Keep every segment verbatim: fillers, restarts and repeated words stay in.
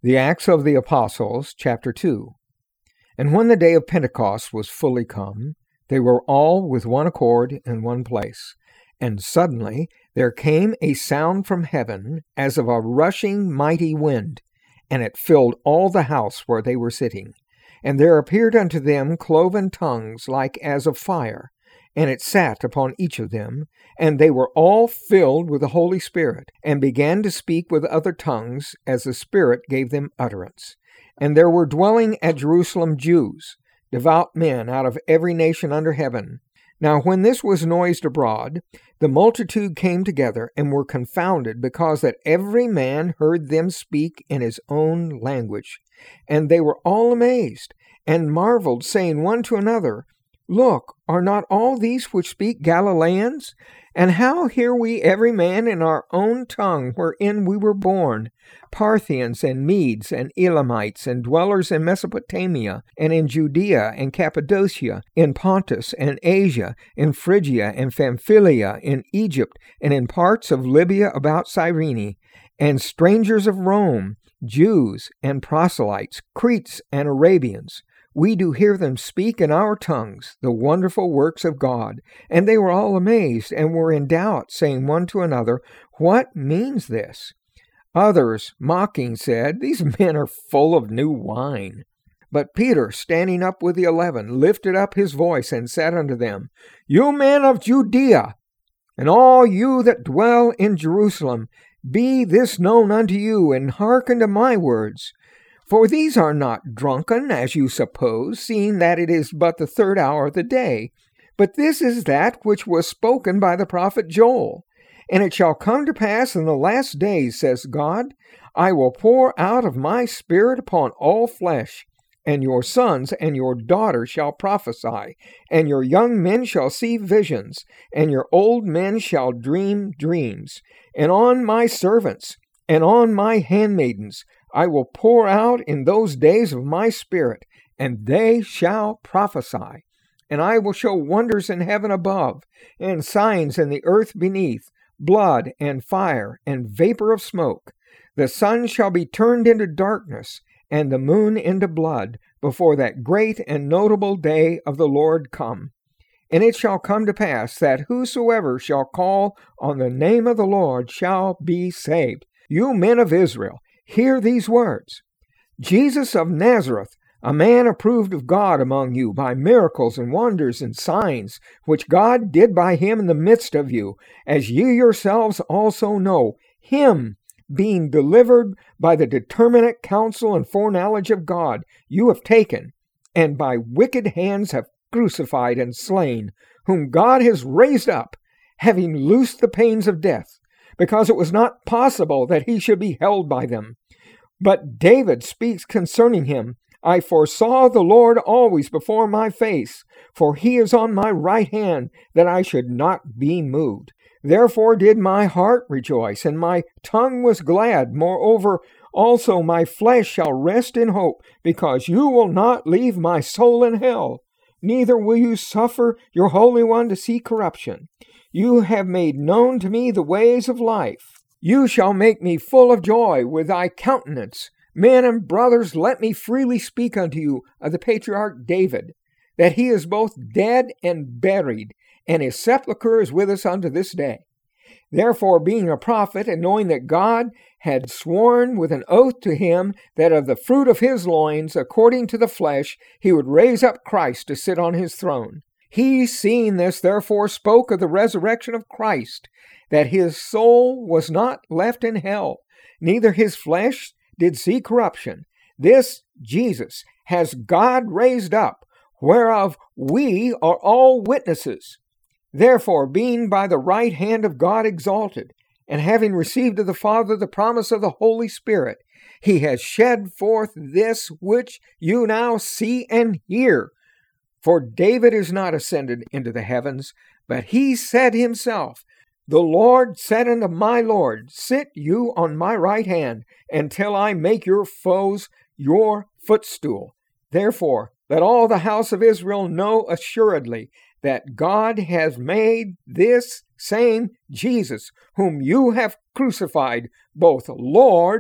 The Acts of the Apostles, chapter two. And when the day of Pentecost was fully come, they were all with one accord in one place. And suddenly there came a sound from heaven as of a rushing mighty wind, and it filled all the house where they were sitting. And there appeared unto them cloven tongues like as of fire, and it sat upon each of them, and they were all filled with the Holy Spirit, and began to speak with other tongues as the Spirit gave them utterance. And there were dwelling at Jerusalem Jews, devout men out of every nation under heaven. Now when this was noised abroad, the multitude came together, and were confounded, because that every man heard them speak in his own language. And they were all amazed, and marveled, saying one to another, Look, are not all these which speak Galileans? And how hear we every man in our own tongue wherein we were born? Parthians and Medes and Elamites and dwellers in Mesopotamia and in Judea and Cappadocia, in Pontus and Asia, in Phrygia and Pamphylia, in Egypt and in parts of Libya about Cyrene, and strangers of Rome, Jews and proselytes, Cretes and Arabians. We do hear them speak in our tongues the wonderful works of God. And they were all amazed, and were in doubt, saying one to another, What means this? Others, mocking, said, These men are full of new wine. But Peter, standing up with the eleven, lifted up his voice, and said unto them, You men of Judea, and all you that dwell in Jerusalem, be this known unto you, and hearken to my words. For these are not drunken, as you suppose, seeing that it is but the third hour of the day. But this is that which was spoken by the prophet Joel. And it shall come to pass in the last days, says God, I will pour out of my Spirit upon all flesh, and your sons and your daughters shall prophesy, and your young men shall see visions, and your old men shall dream dreams. And on my servants and on my handmaidens I will pour out in those days of my Spirit, and they shall prophesy. And I will show wonders in heaven above, and signs in the earth beneath, blood and fire and vapor of smoke. The sun shall be turned into darkness, and the moon into blood, before that great and notable day of the Lord come. And it shall come to pass that whosoever shall call on the name of the Lord shall be saved. You men of Israel, hear these words. Jesus of Nazareth, a man approved of God among you by miracles and wonders and signs, which God did by him in the midst of you, as ye yourselves also know, him being delivered by the determinate counsel and foreknowledge of God, you have taken, and by wicked hands have crucified and slain, whom God has raised up, having loosed the pains of death, because it was not possible that he should be held by them. But David speaks concerning him, I foresaw the Lord always before my face, for he is on my right hand, that I should not be moved. Therefore did my heart rejoice, and my tongue was glad. Moreover, also my flesh shall rest in hope, because you will not leave my soul in hell, neither will you suffer your Holy One to see corruption. You have made known to me the ways of life. You shall make me full of joy with thy countenance. Men and brothers, let me freely speak unto you of the patriarch David, that he is both dead and buried, and his sepulchre is with us unto this day. Therefore, being a prophet, and knowing that God had sworn with an oath to him that of the fruit of his loins, according to the flesh, he would raise up Christ to sit on his throne. He, seeing this, therefore spoke of the resurrection of Christ, that his soul was not left in hell, neither his flesh did see corruption. This Jesus has God raised up, whereof we are all witnesses. Therefore, being by the right hand of God exalted, and having received of the Father the promise of the Holy Spirit, he has shed forth this which you now see and hear. For David is not ascended into the heavens, but he said himself, The Lord said unto my Lord, Sit you on my right hand, until I make your foes your footstool. Therefore, let all the house of Israel know assuredly that God has made this same Jesus, whom you have crucified, both Lord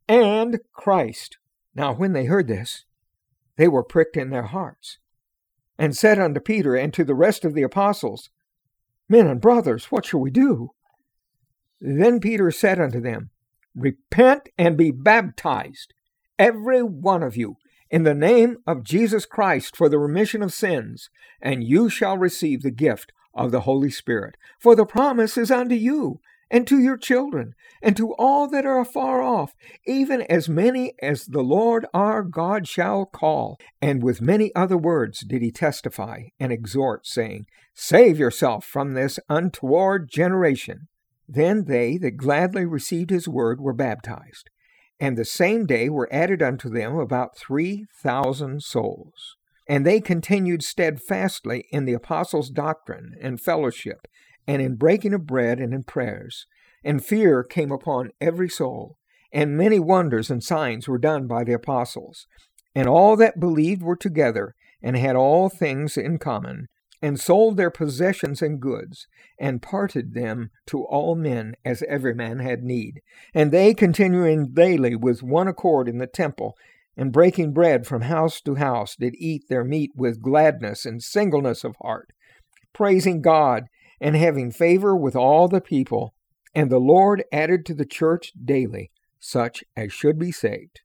and Christ. Now when they heard this, they were pricked in their hearts, and said unto Peter and to the rest of the apostles, Men and brothers, what shall we do? Then Peter said unto them, Repent and be baptized, every one of you, in the name of Jesus Christ for the remission of sins, and you shall receive the gift of the Holy Spirit. For the promise is unto you, and to your children, and to all that are afar off, even as many as the Lord our God shall call. And with many other words did he testify and exhort, saying, Save yourself from this untoward generation. Then they that gladly received his word were baptized, and the same day were added unto them about three thousand souls. And they continued steadfastly in the apostles' doctrine and fellowship, and in breaking of bread and in prayers. And fear came upon every soul, and many wonders and signs were done by the apostles. And all that believed were together, and had all things in common, and sold their possessions and goods, and parted them to all men as every man had need. And they, continuing daily with one accord in the temple, and breaking bread from house to house, did eat their meat with gladness and singleness of heart, praising God, and having favor with all the people. And the Lord added to the church daily such as should be saved.